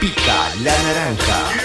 Pica la naranja.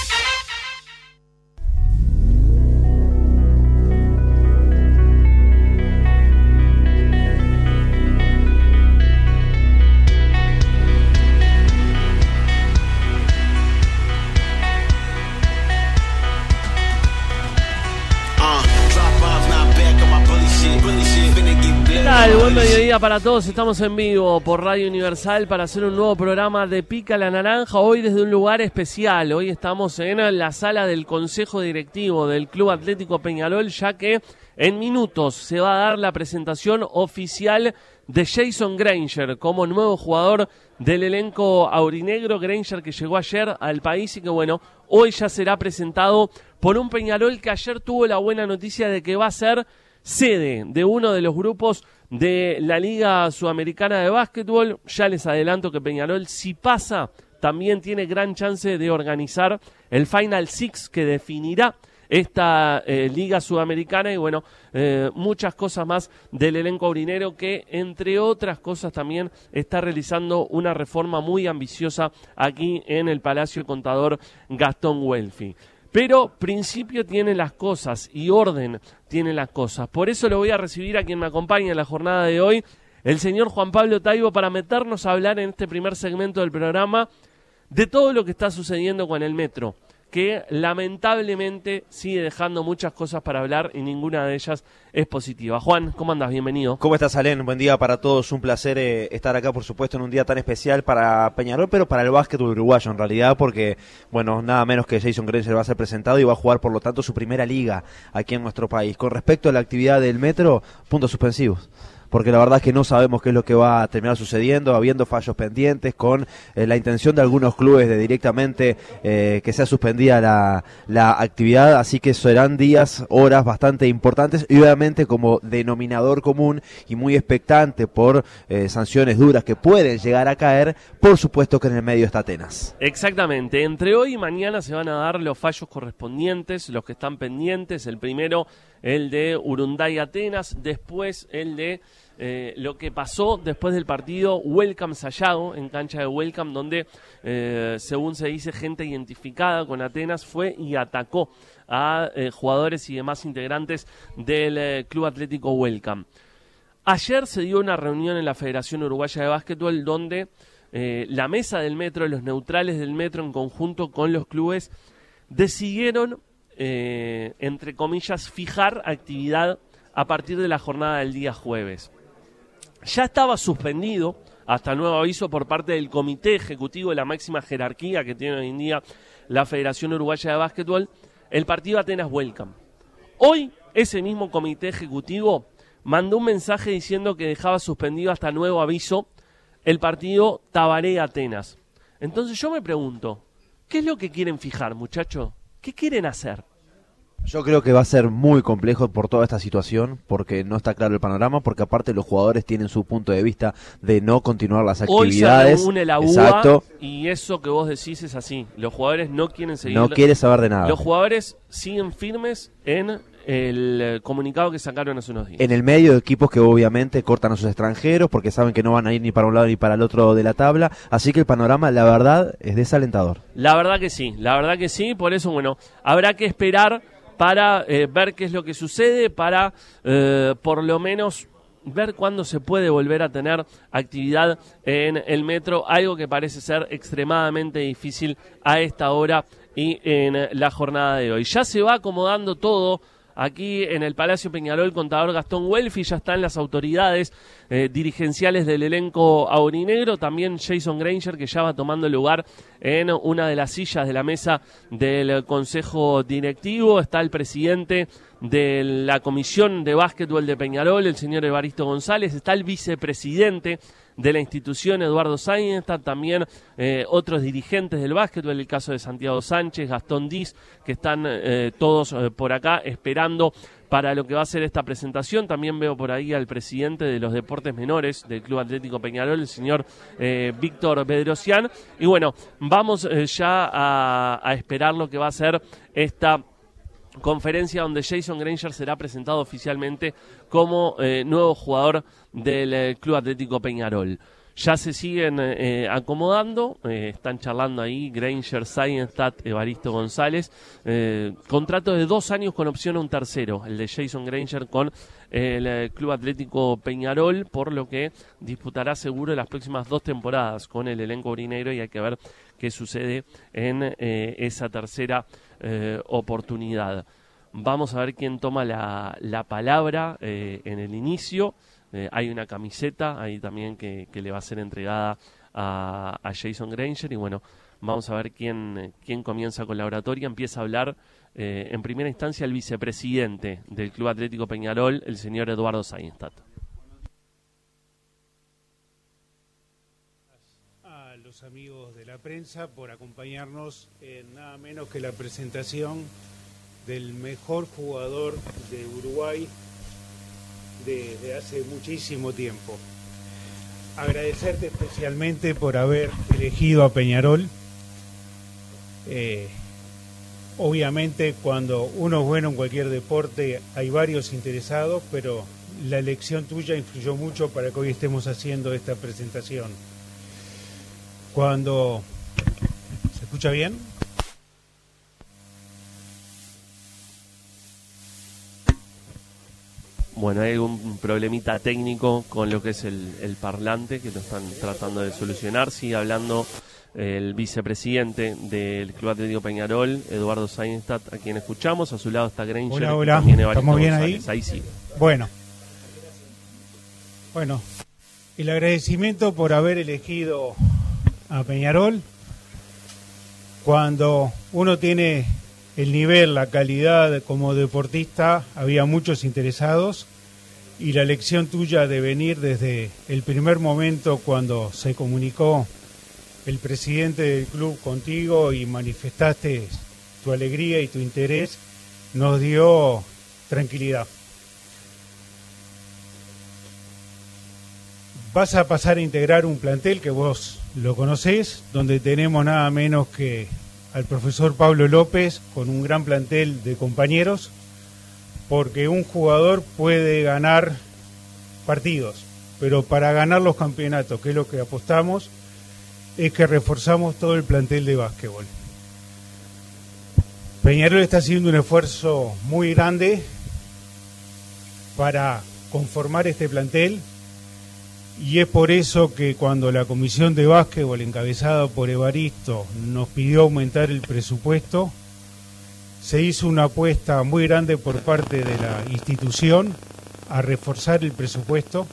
Buen mediodía para todos, estamos en vivo por Radio Universal para hacer un nuevo programa de Pica la Naranja, hoy desde un lugar especial. Hoy estamos en la sala del Consejo Directivo del Club Atlético Peñarol, ya que en minutos se va a dar la presentación oficial de Jason Granger como nuevo jugador del elenco aurinegro. Granger, que llegó ayer al país y que bueno, hoy ya será presentado por un Peñarol que ayer tuvo la buena noticia de que va a ser sede de uno de los grupos de la Liga Sudamericana de Básquetbol. Ya les adelanto que Peñarol, si pasa, también tiene gran chance de organizar el Final Six que definirá esta Liga Sudamericana y bueno, muchas cosas más del elenco aurinero que, entre otras cosas, también está realizando una reforma muy ambiciosa aquí en el Palacio Contador Gastón Welfi. Pero principio tiene las cosas y orden tiene las cosas. Por eso lo voy a recibir a quien me acompaña en la jornada de hoy, el señor Juan Pablo Taibo, para meternos a hablar en este primer segmento del programa de todo lo que está sucediendo con el Metro, que lamentablemente sigue dejando muchas cosas para hablar y ninguna de ellas es positiva. Juan, ¿cómo andas? Bienvenido. ¿Cómo estás, Alén? Buen día para todos, un placer estar acá, por supuesto, en un día tan especial para Peñarol, pero para el básquetbol uruguayo en realidad, porque, bueno, nada menos que Jason Granger va a ser presentado y va a jugar, por lo tanto, su primera liga aquí en nuestro país. Con respecto a la actividad del Metro, puntos suspensivos, porque la verdad es que no sabemos qué es lo que va a terminar sucediendo, habiendo fallos pendientes, con la intención de algunos clubes de directamente que sea suspendida la actividad, así que serán días, horas bastante importantes y obviamente como denominador común y muy expectante por sanciones duras que pueden llegar a caer, por supuesto que en el medio está Atenas. Exactamente, entre hoy y mañana se van a dar los fallos correspondientes, los que están pendientes. El primero, el de Urunday Atenas, después el de lo que pasó después del partido Welcome Sayago, en cancha de Welcome, donde según se dice, gente identificada con Atenas fue y atacó a jugadores y demás integrantes del Club Atlético Welcome. Ayer se dio una reunión en la Federación Uruguaya de Básquetbol donde la mesa del Metro, los neutrales del Metro en conjunto con los clubes decidieron entre comillas, fijar actividad a partir de la jornada del día jueves. Ya estaba suspendido, hasta nuevo aviso por parte del Comité Ejecutivo de la máxima jerarquía que tiene hoy en día la Federación Uruguaya de Básquetbol, el partido Atenas Welcome. Hoy, ese mismo Comité Ejecutivo mandó un mensaje diciendo que dejaba suspendido hasta nuevo aviso el partido Tabaré Atenas. Entonces yo me pregunto, ¿qué es lo que quieren fijar, muchachos? ¿Qué quieren hacer? Yo creo que va a ser muy complejo por toda esta situación, porque no está claro el panorama, porque aparte los jugadores tienen su punto de vista de no continuar las actividades. Hoy se reúne la UBA. Exacto. Y eso que vos decís es así. Los jugadores no quieren seguir. No quiere saber de nada. Los jugadores siguen firmes en el comunicado que sacaron hace unos días. En el medio de equipos que obviamente cortan a sus extranjeros porque saben que no van a ir ni para un lado ni para el otro de la tabla, así que el panorama, la verdad, es desalentador. La verdad que sí, por eso, bueno, habrá que esperar para ver qué es lo que sucede, para por lo menos ver cuándo se puede volver a tener actividad en el Metro, algo que parece ser extremadamente difícil a esta hora y en la jornada de hoy. Ya se va acomodando todo aquí en el Palacio Peñarol Contador Gastón Welfi, ya están las autoridades dirigenciales del elenco aurinegro, también Jason Granger, que ya va tomando lugar en una de las sillas de la mesa del Consejo Directivo. Está el presidente de la Comisión de Básquetbol de Peñarol, el señor Evaristo González, está el vicepresidente de la institución, Eduardo Sáenz, están también otros dirigentes del básquetbol, el caso de Santiago Sánchez, Gastón Diz, que están todos por acá esperando para lo que va a ser esta presentación. También veo por ahí al presidente de los deportes menores del Club Atlético Peñarol, el señor Víctor Bedrosian. Y bueno, vamos ya a esperar lo que va a ser esta conferencia donde Jason Granger será presentado oficialmente como nuevo jugador del Club Atlético Peñarol. Ya se siguen acomodando, están charlando ahí Granger, Seidenstadt, Evaristo González, contrato de 2 años con opción a un tercero, el de Jason Granger con el Club Atlético Peñarol, por lo que disputará seguro las próximas 2 temporadas con el elenco aurinegro, y hay que ver qué sucede en esa tercera oportunidad. Vamos a ver quién toma la palabra en el inicio. Hay una camiseta ahí también que le va a ser entregada a Jason Granger, y bueno, vamos a ver quién comienza con la oratoria. Empieza a hablar en primera instancia el vicepresidente del Club Atlético Peñarol, el señor Eduardo Seidenstadt. A los amigos de la prensa por acompañarnos en nada menos que la presentación del mejor jugador de Uruguay desde hace muchísimo tiempo. Agradecerte especialmente por haber elegido a Peñarol. Obviamente cuando uno es bueno en cualquier deporte hay varios interesados, pero la elección tuya influyó mucho para que hoy estemos haciendo esta presentación. ¿Se escucha bien? Bueno, hay un problemita técnico con lo que es el parlante, que lo están tratando de solucionar. Sigue hablando el vicepresidente del Club Atlético Peñarol, Eduardo Seidenstadt, a quien escuchamos. A su lado está Granger. Hola, ¿estamos bien ahí? Ahí sí. Bueno, el agradecimiento por haber elegido a Peñarol. Cuando uno tiene el nivel, la calidad como deportista, había muchos interesados, y la elección tuya de venir desde el primer momento cuando se comunicó el presidente del club contigo y manifestaste tu alegría y tu interés, nos dio tranquilidad. Vas a pasar a integrar un plantel que vos lo conocés, donde tenemos nada menos que al profesor Pablo López, con un gran plantel de compañeros, porque un jugador puede ganar partidos, pero para ganar los campeonatos, que es lo que apostamos, es que reforzamos todo el plantel de básquetbol. Peñarol está haciendo un esfuerzo muy grande para conformar este plantel, y es por eso que cuando la comisión de básquetbol encabezada por Evaristo nos pidió aumentar el presupuesto, se hizo una apuesta muy grande por parte de la institución a reforzar el presupuesto.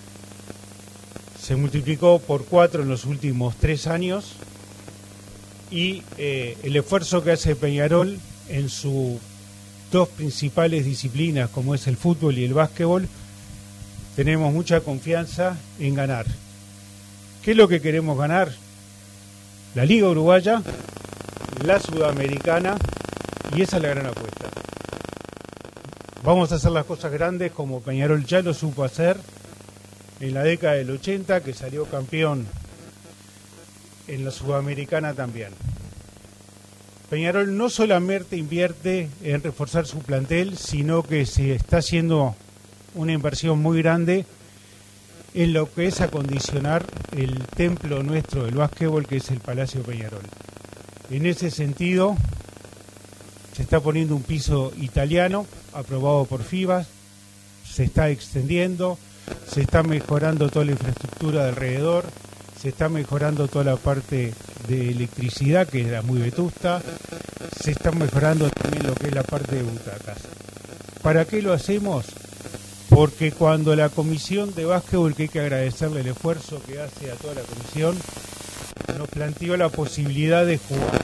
Se multiplicó por 4 en los últimos 3 años, y el esfuerzo que hace Peñarol en sus 2 principales disciplinas, como es el fútbol y el básquetbol, tenemos mucha confianza en ganar. ¿Qué es lo que queremos ganar? La Liga Uruguaya, la Sudamericana, y esa es la gran apuesta. Vamos a hacer las cosas grandes como Peñarol ya lo supo hacer en la década del 80, que salió campeón en la Sudamericana también. Peñarol no solamente invierte en reforzar su plantel, sino que se está haciendo una inversión muy grande en lo que es acondicionar el templo nuestro del básquetbol, que es el Palacio Peñarol. En ese sentido, se está poniendo un piso italiano aprobado por FIBA, se está extendiendo, se está mejorando toda la infraestructura de alrededor, se está mejorando toda la parte de electricidad, que era muy vetusta, se está mejorando también lo que es la parte de butacas. ¿Para qué lo hacemos? Porque cuando la comisión de básquetbol, que hay que agradecerle el esfuerzo que hace a toda la comisión, nos planteó la posibilidad de jugar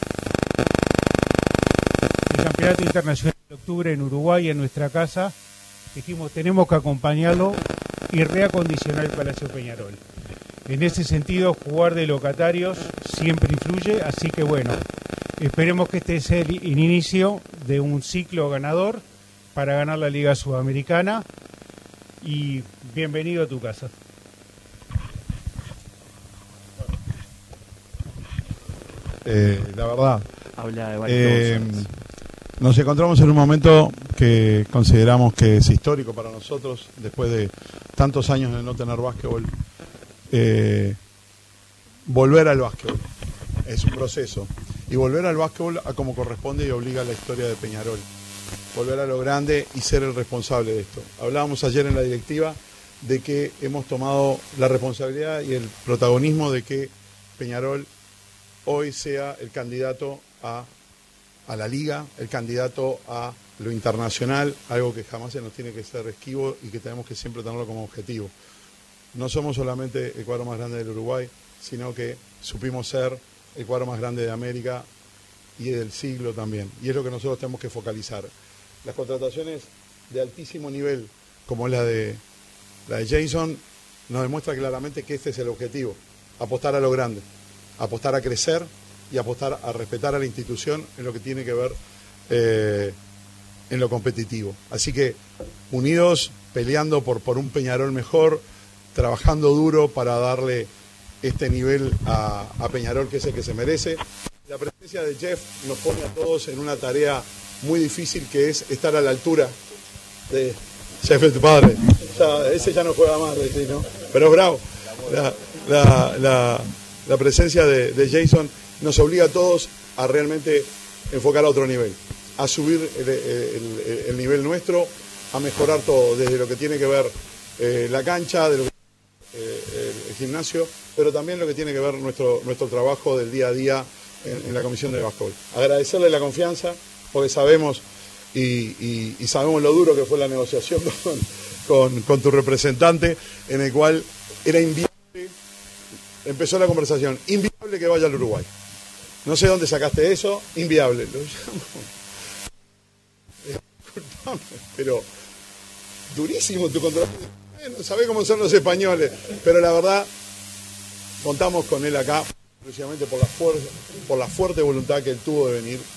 el campeonato internacional de octubre en Uruguay, en nuestra casa, dijimos tenemos que acompañarlo y reacondicionar el Palacio Peñarol. En ese sentido, jugar de locatarios siempre influye, así que bueno, esperemos que este sea el inicio de un ciclo ganador para ganar la Liga Sudamericana, y bienvenido a tu casa. La verdad, Habla de nos encontramos en un momento que consideramos que es histórico para nosotros, después de tantos años de no tener básquetbol. volver al básquetbol. Es un proceso. Y volver al básquetbol a como corresponde y obliga a la historia de Peñarol. Volver a lo grande y ser el responsable de esto. Hablábamos ayer en la directiva de que hemos tomado la responsabilidad y el protagonismo de que Peñarol hoy sea el candidato a la liga, el candidato a lo internacional, algo que jamás se nos tiene que ser esquivo y que tenemos que siempre tenerlo como objetivo. No somos solamente el cuadro más grande del Uruguay, sino que supimos ser el cuadro más grande de América y del siglo también. Y es lo que nosotros tenemos que focalizar. Las contrataciones de altísimo nivel, como la de Jason, nos demuestra claramente que este es el objetivo, apostar a lo grande, apostar a crecer y apostar a respetar a la institución en lo que tiene que ver en lo competitivo. Así que unidos, peleando por un Peñarol mejor, trabajando duro para darle este nivel a Peñarol, que es el que se merece. La presencia de Jeff nos pone a todos en una tarea muy difícil, que es estar a la altura de Jeff, es tu padre. Ese ya no juega más, ¿no? Pero es bravo. La presencia de Jason nos obliga a todos a realmente enfocar a otro nivel, a subir el nivel nuestro, a mejorar todo, desde lo que tiene que ver la cancha, de lo que el gimnasio, pero también lo que tiene que ver nuestro trabajo del día a día en la comisión de básquetbol. Agradecerle la confianza, porque sabemos y sabemos lo duro que fue la negociación con tu representante, en el cual era inviable, empezó la conversación, inviable que vaya al Uruguay. No sé dónde sacaste eso, inviable. Lo llamo. Disculpame, pero durísimo tu contrato. Sabés cómo son los españoles, pero la verdad, contamos con él acá, precisamente por la fuerte voluntad que él tuvo de venir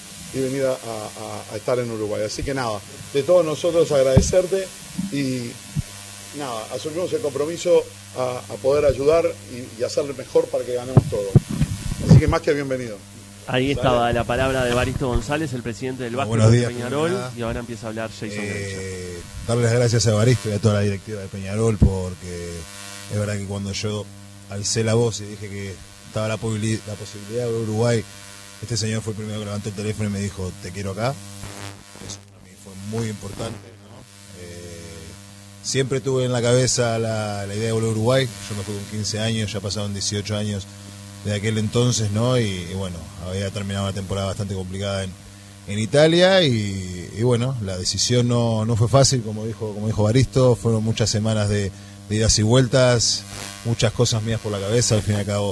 a estar en Uruguay. Así que nada, de todos nosotros agradecerte y nada, asumimos el compromiso a poder ayudar y hacerle mejor para que ganemos todo. Así que más que bienvenido. Ahí estaba la palabra de Evaristo González, el presidente del básquetbol de Peñarol, y ahora empieza a hablar Jason Grenzo. Darle las gracias a Evaristo y a toda la directiva de Peñarol, porque es verdad que cuando yo alcé la voz y dije que estaba la posibilidad de Uruguay, este señor fue el primero que levantó el teléfono y me dijo, te quiero acá. Eso para mí fue muy importante, ¿no? Siempre tuve en la cabeza la idea de volver a Uruguay. Yo me fui con 15 años, ya pasaron 18 años de aquel entonces, ¿no? Y bueno, había terminado una temporada bastante complicada en Italia y bueno, la decisión no fue fácil, como dijo Evaristo. Fueron muchas semanas de idas y vueltas, muchas cosas mías por la cabeza. Al fin y al cabo,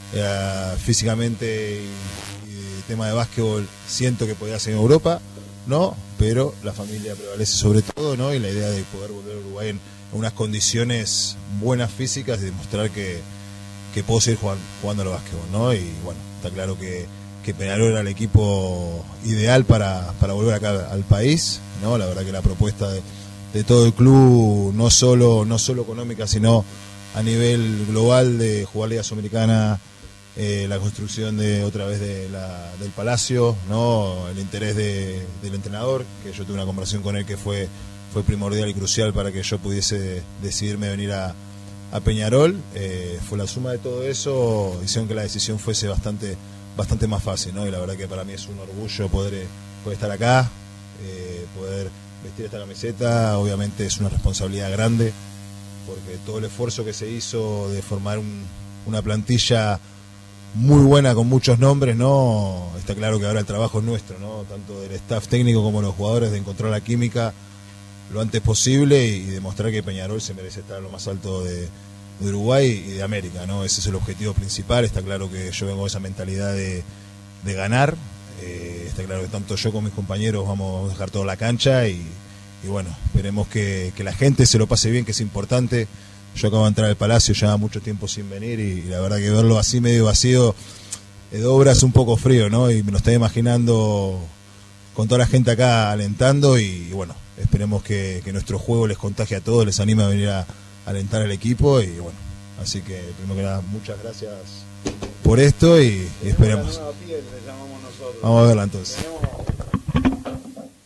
físicamente y tema de básquetbol, siento que podía seguir en Europa, ¿no? Pero la familia prevalece sobre todo, ¿no? Y la idea de poder volver a Uruguay en unas condiciones buenas físicas y demostrar que puedo seguir jugando al básquetbol, ¿no? Y bueno, está claro que Peñarol era el equipo ideal para volver acá al país, ¿no? La verdad que la propuesta de todo el club, no solo económica, sino a nivel global, de jugar Liga Sudamericana, la construcción otra vez del Palacio, ¿no? El interés del entrenador, que yo tuve una conversación con él que fue primordial y crucial para que yo pudiese decidirme venir a Peñarol. Fue la suma de todo eso, hicieron que la decisión fuese bastante más fácil, ¿no? Y la verdad que para mí es un orgullo poder estar acá, poder vestir esta camiseta. Obviamente es una responsabilidad grande, porque todo el esfuerzo que se hizo de formar una plantilla muy buena con muchos nombres, ¿no? Está claro que ahora el trabajo es nuestro, ¿no? Tanto del staff técnico como de los jugadores, de encontrar la química lo antes posible y demostrar que Peñarol se merece estar a lo más alto de Uruguay y de América, ¿no? Ese es el objetivo principal. Está claro que yo vengo con esa mentalidad de ganar. Está claro que tanto yo como mis compañeros vamos a dejar toda la cancha y bueno, esperemos que la gente se lo pase bien, que es importante. Yo acabo de entrar al Palacio ya mucho tiempo sin venir y la verdad que verlo así medio vacío de obra es un poco frío, ¿no? Y me lo estoy imaginando con toda la gente acá alentando y bueno, esperemos que nuestro juego les contagie a todos, les anime a venir a alentar al equipo y bueno, así que primero que nada, muchas gracias por esto y esperemos. Vamos a verla entonces.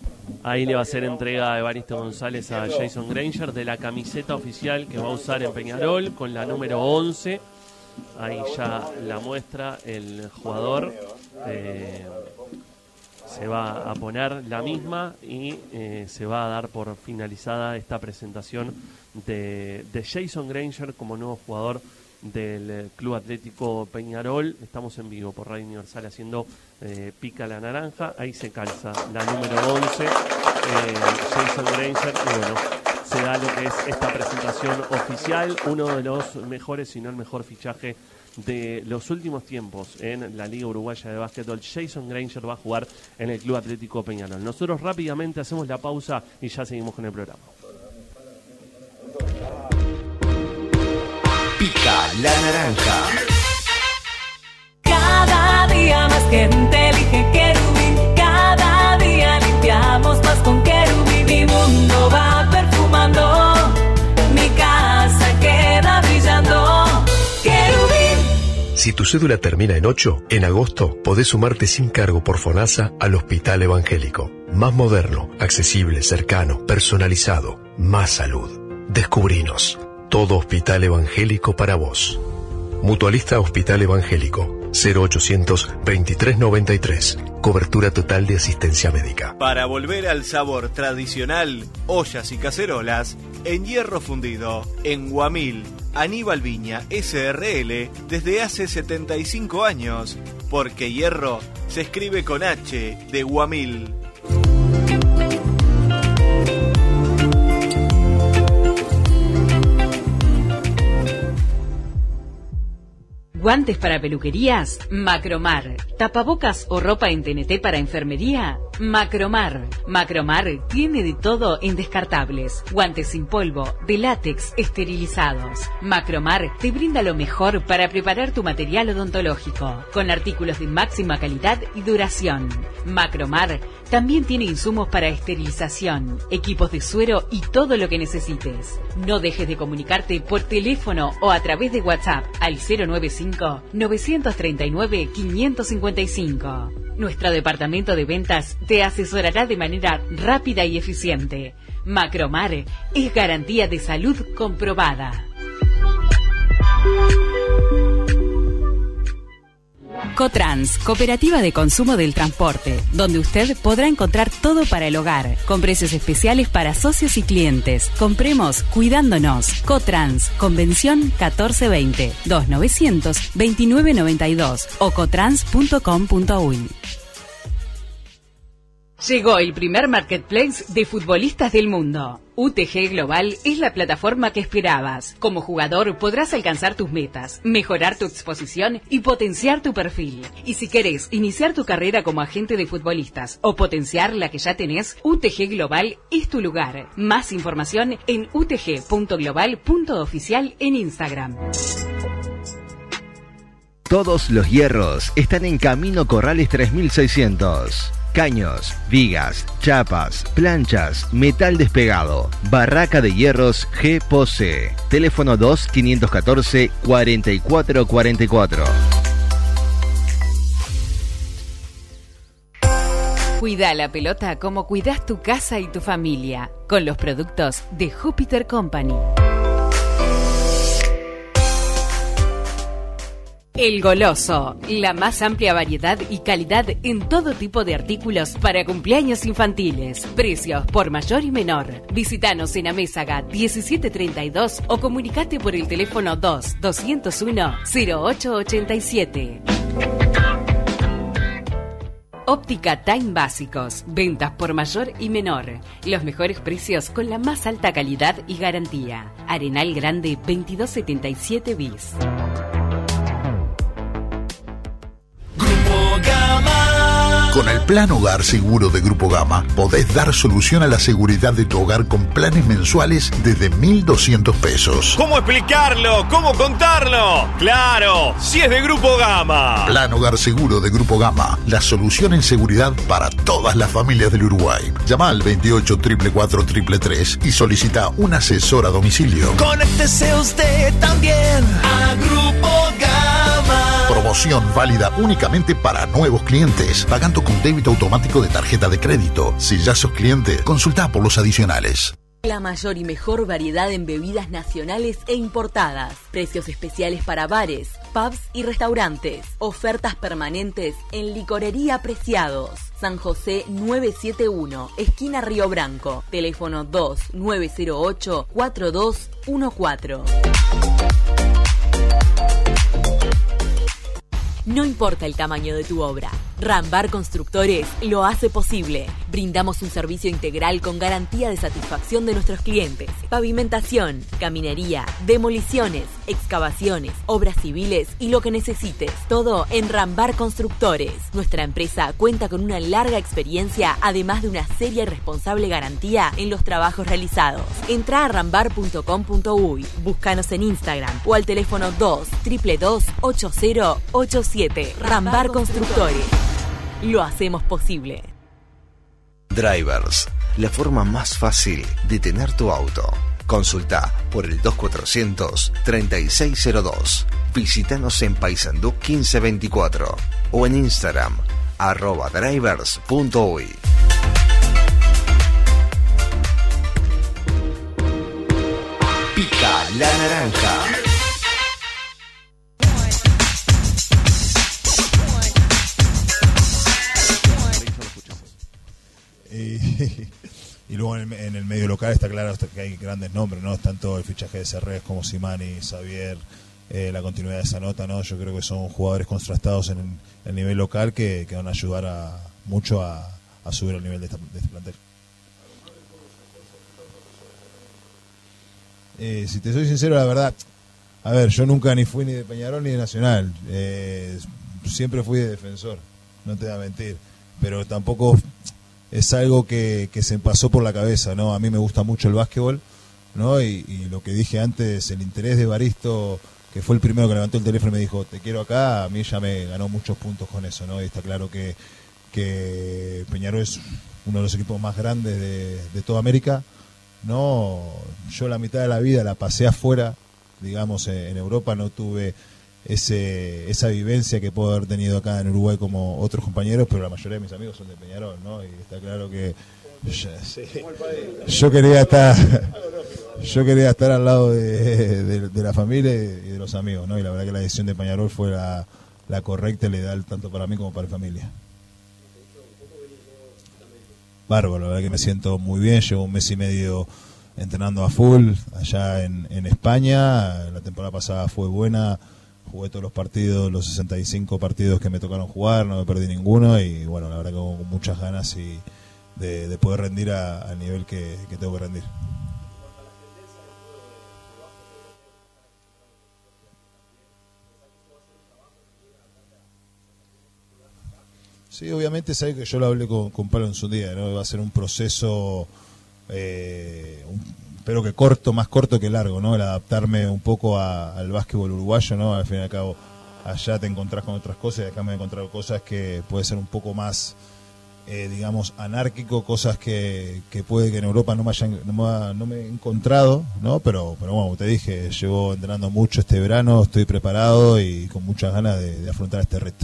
Ahí le va a hacer entrega a Evaristo González a Jason Granger de la camiseta oficial que va a usar en Peñarol con la número 11. Ahí ya la muestra el jugador. Se va a poner la misma y se va a dar por finalizada esta presentación de Jason Granger como nuevo jugador del Club Atlético Peñarol. Estamos en vivo por Radio Universal haciendo Pica la Naranja. Ahí se calza la número 11, Jason Granger, y bueno, se da lo que es esta presentación oficial. Uno de los mejores, si no el mejor fichaje de los últimos tiempos en la Liga Uruguaya de Básquetbol. Jason Granger va a jugar en el Club Atlético Peñarol. Nosotros rápidamente hacemos la pausa y ya seguimos con el programa. Pica la Naranja. Cada día más gente elige Querubín. Cada día limpiamos más con Querubín. Mi mundo va perfumando. Mi casa queda brillando. Querubín. Si tu cédula termina en 8, en agosto podés sumarte sin cargo por FONASA al Hospital Evangélico. Más moderno, accesible, cercano, personalizado. Más salud. Descubrinos. Todo Hospital Evangélico para vos. Mutualista Hospital Evangélico 0800 2393. Cobertura total de asistencia médica. Para volver al sabor tradicional, ollas y cacerolas en hierro fundido, en Guamil, Aníbal Viña SRL, desde hace 75 años, porque hierro se escribe con H de Guamil. ¿Guantes para peluquerías? Macromar. ¿Tapabocas o ropa en TNT para enfermería? Macromar. Macromar tiene de todo en descartables. Guantes sin polvo, de látex, esterilizados. Macromar te brinda lo mejor para preparar tu material odontológico, con artículos de máxima calidad y duración. Macromar también tiene insumos para esterilización, equipos de suero y todo lo que necesites. No dejes de comunicarte por teléfono o a través de WhatsApp al 095-939-555. Nuestro departamento de ventas te asesorará de manera rápida y eficiente. Macromar es garantía de salud comprobada. Cotrans, Cooperativa de Consumo del Transporte, donde usted podrá encontrar todo para el hogar, con precios especiales para socios y clientes. Compremos cuidándonos. Cotrans, Convención 1420, 2900-2992 o cotrans.com.uy. Llegó el primer marketplace de futbolistas del mundo. UTG Global es la plataforma que esperabas. Como jugador podrás alcanzar tus metas, mejorar tu exposición y potenciar tu perfil. Y si querés iniciar tu carrera como agente de futbolistas o potenciar la que ya tenés, UTG Global es tu lugar. Más información en utg.global.oficial en Instagram. Todos los hierros están en Camino Corrales 3600. Caños, vigas, chapas, planchas, metal despegado. Barraca de Hierros G. Pose. Teléfono 2-514-4444. Cuida la pelota como cuidas tu casa y tu familia, con los productos de Júpiter Company. El Goloso, la más amplia variedad y calidad en todo tipo de artículos para cumpleaños infantiles. Precios por mayor y menor. Visítanos en Amézaga 1732 o comunicate por el teléfono 2-201-0887. Óptica Time Básicos, ventas por mayor y menor. Los mejores precios con la más alta calidad y garantía. Arenal Grande 2277 bis. Con el Plan Hogar Seguro de Grupo Gama podés dar solución a la seguridad de tu hogar con planes mensuales desde 1.200 pesos. ¿Cómo explicarlo? ¿Cómo contarlo? ¡Claro! ¡Si es de Grupo Gama! Plan Hogar Seguro de Grupo Gama, la solución en seguridad para todas las familias del Uruguay. Llama al 28 444 333 y solicita un asesor a domicilio. Conéctese usted también a Grupo Gama. Promoción válida únicamente para nuevos clientes, pagando con débito automático de tarjeta de crédito. Si ya sos cliente, consultá por los adicionales. La mayor y mejor variedad en bebidas nacionales e importadas. Precios especiales para bares, pubs y restaurantes. Ofertas permanentes en Licorería Preciados. San José 971, esquina Río Branco. Teléfono 2908-4214. No importa el tamaño de tu obra, Rambar Constructores lo hace posible. Brindamos un servicio integral con garantía de satisfacción de nuestros clientes. Pavimentación, caminería, demoliciones, excavaciones, obras civiles y lo que necesites. Todo en Rambar Constructores. Nuestra empresa cuenta con una larga experiencia, además de una seria y responsable garantía en los trabajos realizados. Entrá a rambar.com.uy, búscanos en Instagram o al teléfono 2-222-8087. Rambar Constructores. Lo hacemos posible. Drivers, la forma más fácil de tener tu auto. Consulta por el 2400-3602. Visítanos en Paysandú 1524 o en Instagram @drivers.uy. Pica la naranja. Y luego en el medio local está claro que hay grandes nombres, ¿no? Tanto el fichaje de Serrés como Simani, Xavier, la continuidad de Zanota, ¿no? Yo creo que son jugadores contrastados en el nivel local que van a ayudar mucho a subir el nivel de este plantel. Si te soy sincero, la verdad, a ver, yo nunca ni fui ni de Peñarol ni de Nacional, siempre fui de Defensor, no te voy a mentir, pero tampoco es algo que se me pasó por la cabeza, ¿no? A mí me gusta mucho el básquetbol, ¿no? Y lo que dije antes, el interés de Evaristo, que fue el primero que levantó el teléfono y me dijo, te quiero acá, a mí ya me ganó muchos puntos con eso, ¿no? Y está claro que Peñarol es uno de los equipos más grandes de toda América, ¿no? Yo la mitad de la vida la pasé afuera, digamos, en Europa, no tuve esa vivencia que puedo haber tenido acá en Uruguay como otros compañeros, pero la mayoría de mis amigos son de Peñarol, ¿no? Y está claro que yo quería estar al lado de la familia y de los amigos, ¿no? Y la verdad que la decisión de Peñarol fue la correcta y la ideal tanto para mí como para mi familia. Bárbaro, la verdad que me siento muy bien, llevo un mes y medio entrenando a full allá en España, la temporada pasada fue buena, jugué todos los partidos, los 65 partidos que me tocaron jugar, no me perdí ninguno y bueno, la verdad que con muchas ganas de poder rendir al nivel que tengo que rendir. Sí, obviamente es algo que yo lo hablé con Pablo en su día, ¿no? Va a ser un proceso, espero que más corto que largo, ¿no? El adaptarme un poco al básquetbol uruguayo, ¿no? Al fin y al cabo, allá te encontrás con otras cosas y acá me he encontrado cosas que puede ser un poco más, digamos, anárquico, cosas que puede que en Europa no me he encontrado, ¿no? Pero bueno, te dije, llevo entrenando mucho este verano, estoy preparado y con muchas ganas de afrontar este reto.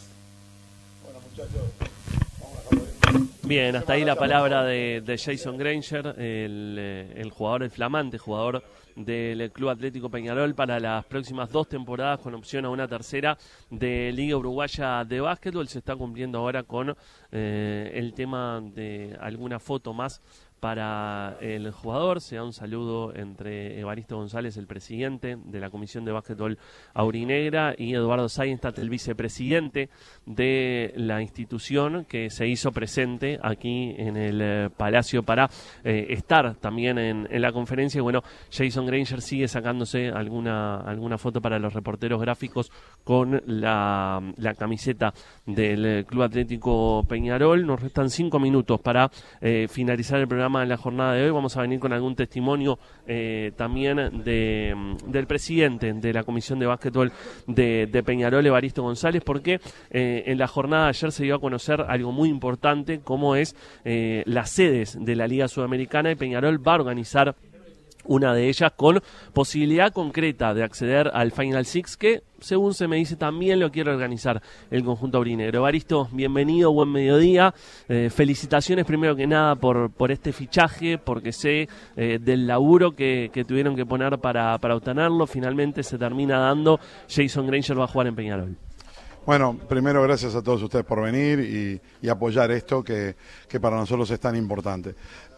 Bien, hasta ahí la palabra de Jason Granger, el jugador, el flamante jugador del Club Atlético Peñarol para las próximas 2 temporadas con opción a una tercera de Liga Uruguaya de Básquetbol. Se está cumpliendo ahora con el tema de alguna foto más para el jugador. Se da un saludo entre Evaristo González, el presidente de la Comisión de Básquetbol Aurinegra, y Eduardo Seinstat, el vicepresidente de la institución, que se hizo presente aquí en el Palacio para estar también en la conferencia. Y bueno, Jason Granger sigue sacándose alguna foto para los reporteros gráficos con la camiseta del Club Atlético Peñarol. Nos restan 5 minutos para finalizar el programa en la jornada de hoy. Vamos a venir con algún testimonio también del presidente de la Comisión de Básquetbol de Peñarol, Evaristo González, porque en la jornada de ayer se dio a conocer algo muy importante, como es las sedes de la Liga Sudamericana, y Peñarol va a organizar una de ellas con posibilidad concreta de acceder al Final Six, que según se me dice también lo quiere organizar el conjunto aurinegro. Evaristo, bienvenido, buen mediodía, felicitaciones primero que nada por este fichaje, porque sé del laburo que tuvieron que poner para obtenerlo. Finalmente se termina dando. Jason Granger va a jugar en Peñarol. Bueno, primero gracias a todos ustedes por venir y apoyar esto que para nosotros es tan importante.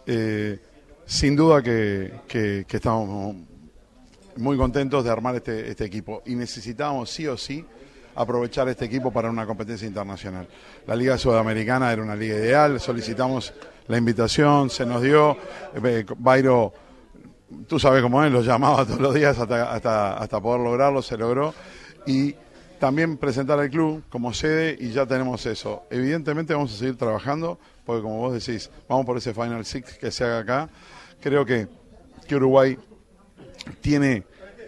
Sin duda que estamos muy contentos de armar este equipo y necesitábamos sí o sí aprovechar este equipo para una competencia internacional. La Liga Sudamericana era una liga ideal, solicitamos la invitación, se nos dio, Bairo, tú sabes cómo es, los llamaba todos los días hasta poder lograrlo, se logró, y también presentar al club como sede y ya tenemos eso. Evidentemente vamos a seguir trabajando, porque como vos decís, vamos por ese Final Six que se haga acá. Creo que Uruguay tiene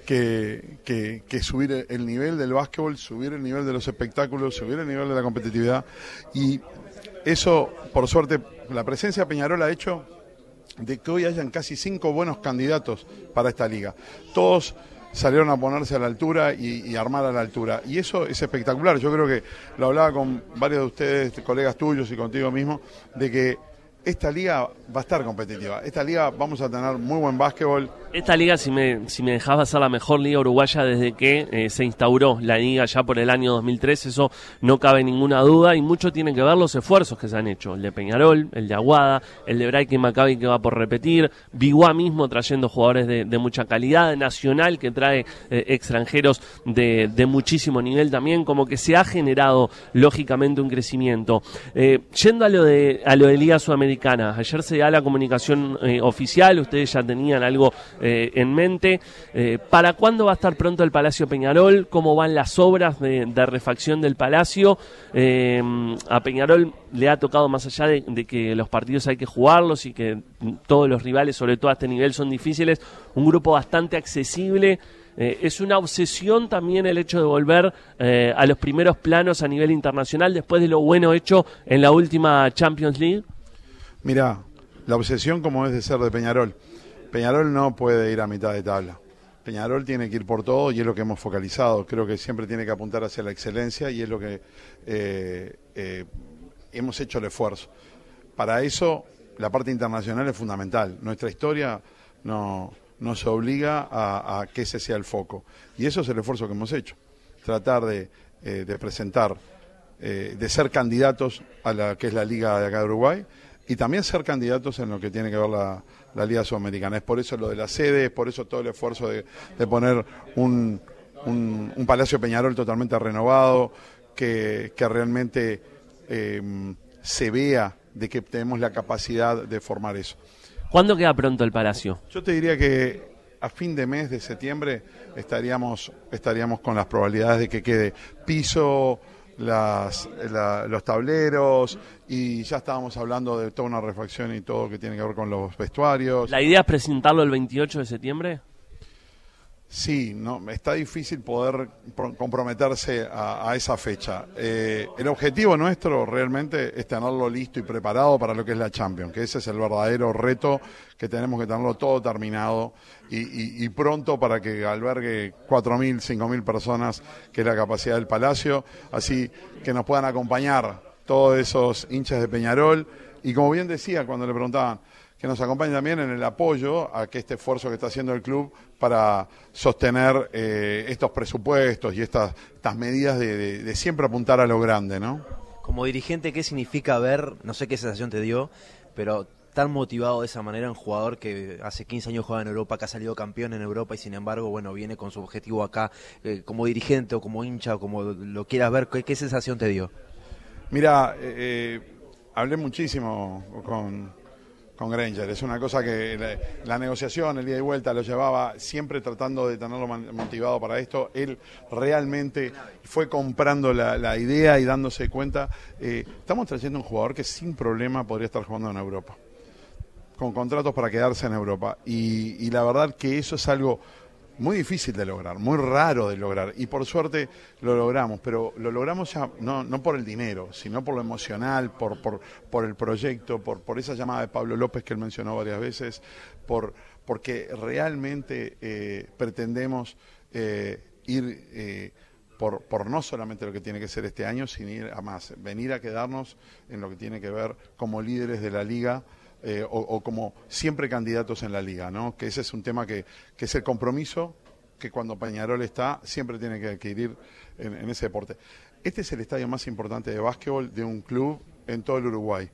que subir el nivel del básquetbol, subir el nivel de los espectáculos, subir el nivel de la competitividad, y eso, por suerte, la presencia de Peñarol ha hecho de que hoy hayan casi 5 buenos candidatos para esta liga. Todos salieron a ponerse a la altura y armar a la altura, y eso es espectacular. Yo creo que lo hablaba con varios de ustedes, colegas tuyos y contigo mismo, de que esta liga va a estar competitiva. Esta liga vamos a tener muy buen básquetbol. Esta liga, si me dejás, va a ser la mejor liga uruguaya desde que se instauró la liga ya por el año 2003, eso no cabe ninguna duda, y mucho tiene que ver los esfuerzos que se han hecho, el de Peñarol, el de Aguada, el de Bright y Maccabi que va por repetir, Biguá mismo trayendo jugadores de mucha calidad, Nacional que trae extranjeros de muchísimo nivel también, como que se ha generado lógicamente un crecimiento. Yendo a lo de Liga Sudamericana, ayer se da la comunicación oficial, ustedes ya tenían algo en mente. ¿Para cuándo va a estar pronto el Palacio Peñarol? ¿Cómo van las obras de refacción del Palacio? A Peñarol le ha tocado, más allá de que los partidos hay que jugarlos y que todos los rivales, sobre todo a este nivel, son difíciles, un grupo bastante accesible. Es una obsesión también el hecho de volver a los primeros planos a nivel internacional después de lo bueno hecho en la última Champions League. Mirá, la obsesión como es de ser de Peñarol. Peñarol no puede ir a mitad de tabla. Peñarol tiene que ir por todo y es lo que hemos focalizado. Creo que siempre tiene que apuntar hacia la excelencia y es lo que hemos hecho el esfuerzo. Para eso, la parte internacional es fundamental. Nuestra historia nos obliga a que ese sea el foco. Y eso es el esfuerzo que hemos hecho. Tratar de presentar, de ser candidatos a la que es la Liga de acá de Uruguay, y también ser candidatos en lo que tiene que ver la Liga Sudamericana. Es por eso lo de la sede, es por eso todo el esfuerzo de poner un Palacio Peñarol totalmente renovado, que realmente se vea de que tenemos la capacidad de formar eso. ¿Cuándo queda pronto el Palacio? Yo te diría que a fin de mes de septiembre estaríamos con las probabilidades de que quede piso, los tableros, y ya estábamos hablando de toda una refacción y todo que tiene que ver con los vestuarios. ¿La idea es presentarlo el 28 de septiembre? Sí, no, está difícil poder comprometerse a esa fecha. El objetivo nuestro realmente es tenerlo listo y preparado para lo que es la Champions, que ese es el verdadero reto, que tenemos que tenerlo todo terminado y pronto para que albergue 4.000, 5.000 personas, que es la capacidad del Palacio, así que nos puedan acompañar todos esos hinchas de Peñarol. Y como bien decía cuando le preguntaban, que nos acompañen también en el apoyo a que este esfuerzo que está haciendo el club para sostener estos presupuestos y estas medidas de siempre apuntar a lo grande, ¿no? Como dirigente, ¿qué significa ver, no sé qué sensación te dio, pero tan motivado de esa manera un jugador que hace 15 años juega en Europa, que ha salido campeón en Europa y sin embargo, bueno, viene con su objetivo acá, como dirigente o como hincha o como lo quieras ver, ¿qué sensación te dio? Mira, hablé muchísimo con Granger, es una cosa que la negociación, el ida y vuelta, lo llevaba siempre tratando de tenerlo motivado para esto. Él realmente fue comprando la idea y dándose cuenta. Estamos trayendo un jugador que sin problema podría estar jugando en Europa, con contratos para quedarse en Europa, y la verdad que eso es algo muy difícil de lograr, muy raro de lograr, y por suerte lo logramos, pero lo logramos ya no por el dinero, sino por lo emocional, por el proyecto, por esa llamada de Pablo López que él mencionó varias veces, porque realmente pretendemos ir por no solamente lo que tiene que ser este año, sino ir a más, venir a quedarnos en lo que tiene que ver como líderes de la liga, o como siempre candidatos en la liga, ¿no? Que ese es un tema que es el compromiso que cuando Peñarol está, siempre tiene que adquirir en ese deporte. Este es el estadio más importante de básquetbol de un club en todo el Uruguay.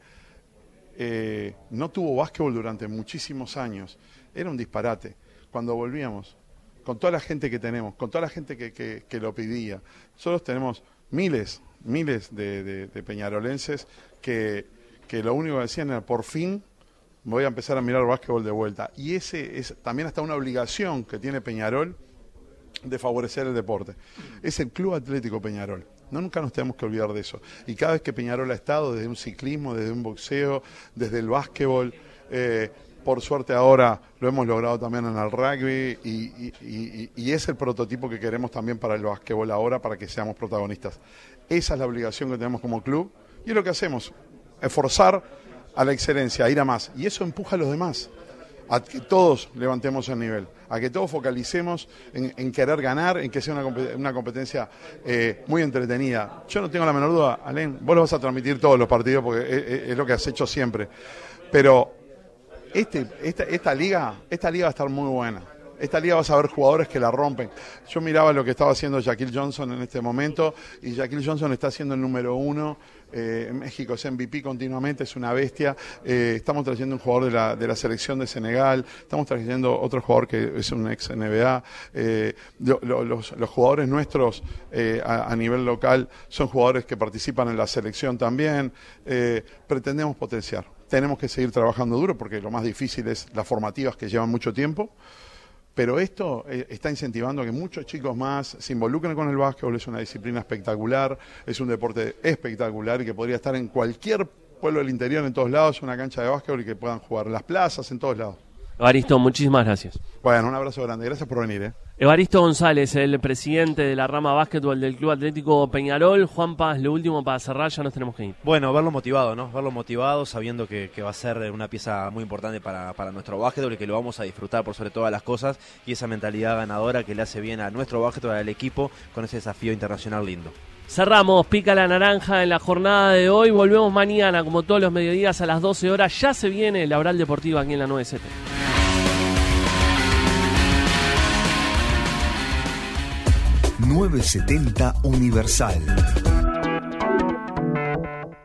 No tuvo básquetbol durante muchísimos años, era un disparate. Cuando volvíamos, con toda la gente que tenemos, con toda la gente que lo pedía, nosotros tenemos miles de peñarolenses que lo único que decían era, por fin voy a empezar a mirar básquetbol de vuelta. Y ese es también hasta una obligación que tiene Peñarol de favorecer el deporte. Es el Club Atlético Peñarol. Nunca nos tenemos que olvidar de eso. Y cada vez que Peñarol ha estado, desde un ciclismo, desde un boxeo, desde el básquetbol, por suerte ahora lo hemos logrado también en el rugby, y es el prototipo que queremos también para el básquetbol ahora, para que seamos protagonistas. Esa es la obligación que tenemos como club, y es lo que hacemos, esforzar a la excelencia, a ir a más, y eso empuja a los demás, a que todos levantemos el nivel, a que todos focalicemos en querer ganar, en que sea una competencia muy entretenida. Yo no tengo la menor duda, Alén, vos lo vas a transmitir todos los partidos porque es lo que has hecho siempre, pero esta liga va a estar muy buena. Esta liga vas a ver jugadores que la rompen. Yo miraba lo que estaba haciendo Shaquille Johnson en este momento, y Shaquille Johnson está siendo el número 1 en México, es MVP continuamente, es una bestia. Estamos trayendo un jugador de la selección de Senegal, estamos trayendo otro jugador que es un ex NBA. Los jugadores nuestros a nivel local son jugadores que participan en la selección también. Pretendemos potenciar. Tenemos que seguir trabajando duro porque lo más difícil es las formativas, que llevan mucho tiempo. Pero esto está incentivando a que muchos chicos más se involucren con el básquetbol. Es una disciplina espectacular, es un deporte espectacular y que podría estar en cualquier pueblo del interior, en todos lados, una cancha de básquetbol, y que puedan jugar en las plazas, en todos lados. Evaristo, muchísimas gracias. Bueno, un abrazo grande, gracias por venir. Evaristo González, el presidente de la rama básquetbol del Club Atlético Peñarol. Juan Paz, lo último para cerrar, ya nos tenemos que ir. Bueno, verlo motivado, ¿no? Verlo motivado, sabiendo que va a ser una pieza muy importante para nuestro básquetbol y que lo vamos a disfrutar por sobre todas las cosas, y esa mentalidad ganadora que le hace bien a nuestro básquetbol, al equipo, con ese desafío internacional lindo. Cerramos Pica la Naranja en la jornada de hoy. Volvemos mañana, como todos los mediodías, a las 12 horas. Ya se viene el Laboral Deportivo aquí en la 970. 970 Universal.